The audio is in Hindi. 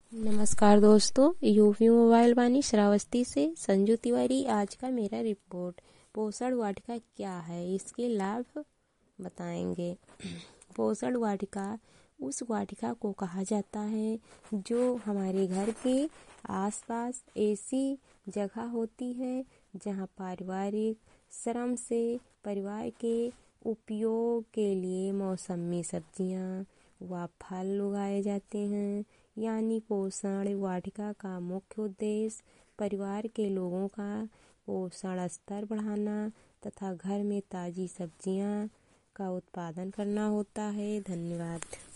नमस्कार दोस्तों, यूपी मोबाइल वाणी श्रावस्ती से संजू तिवारी। आज का मेरा रिपोर्ट पोषण वाटिका क्या है, इसके लाभ बताएंगे। पोषण वाटिका उस वाटिका को कहा जाता है जो हमारे घर के आसपास ऐसी जगह होती है जहां पारिवारिक श्रम से परिवार के उपयोग के लिए मौसमी सब्जियां व फल उगाए जाते हैं। यानी पोषण वाटिका का मुख्य उद्देश्य परिवार के लोगों का पोषण स्तर बढ़ाना तथा घर में ताज़ी सब्जियां का उत्पादन करना होता है। धन्यवाद।